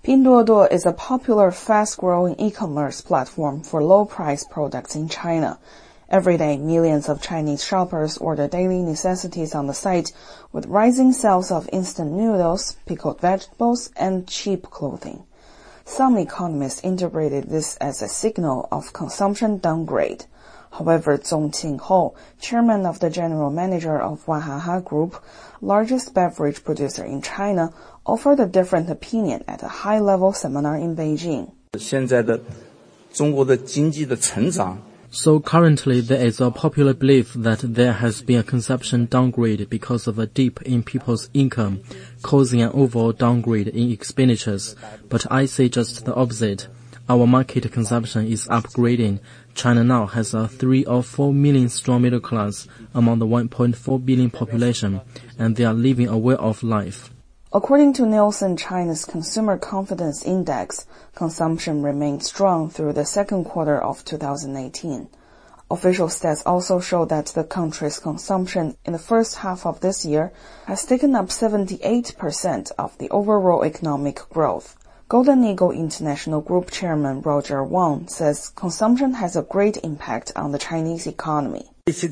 Pinduoduo is a popular, fast-growing e-commerce platform for low-price products in China. Every day, millions of Chinese shoppers order daily necessities on the site, with rising sales of instant noodles, pickled vegetables, and cheap clothing. Some economists interpreted this as a signal of consumption downgrade. However, Zong Qingho, chairman of the general manager of Wahaha Group, largest beverage producer in China, offered a different opinion at a high-level seminar in Beijing. So currently there is a popular belief that there has been a consumption downgrade because of a dip in people's income, causing an overall downgrade in expenditures. But I say just the opposite. Our market consumption is upgrading. China now has a 3 or 4 million strong middle class among the 1.4 billion population, and they are living a well-off life. According to Nielsen China's Consumer Confidence Index, consumption remained strong through the second quarter of 2018. Official stats also show that the country's consumption in the first half of this year has taken up 78% of the overall economic growth. Golden Eagle International Group Chairman Roger Wang says consumption has a great impact on the Chinese economy.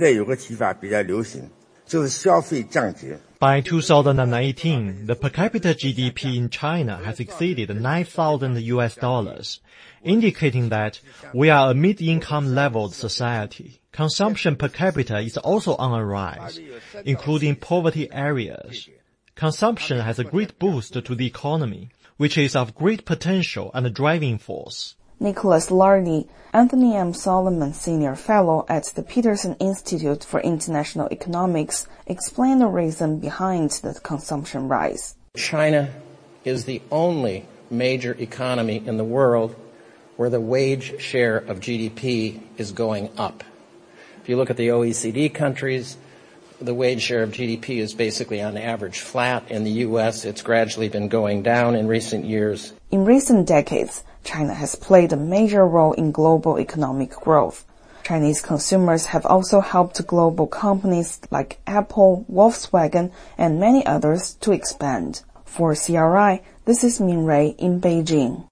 By 2019, the per capita GDP in China has exceeded $9,000, indicating that we are a mid-income leveled society. Consumption per capita is also on a rise, including poverty areas. Consumption has a great boost to the economy, which is of great potential and a driving force. Nicholas Lardy, Anthony M. Solomon Senior Fellow at the Peterson Institute for International Economics, explained the reason behind the consumption rise. China is the only major economy in the world where the wage share of GDP is going up. If you look at the OECD countries, the wage share of GDP is basically on average flat. In the U.S., it's gradually been going down in recent years. In recent decades, China has played a major role in global economic growth. Chinese consumers have also helped global companies like Apple, Volkswagen, and many others to expand. For CRI, this is Min Rui in Beijing.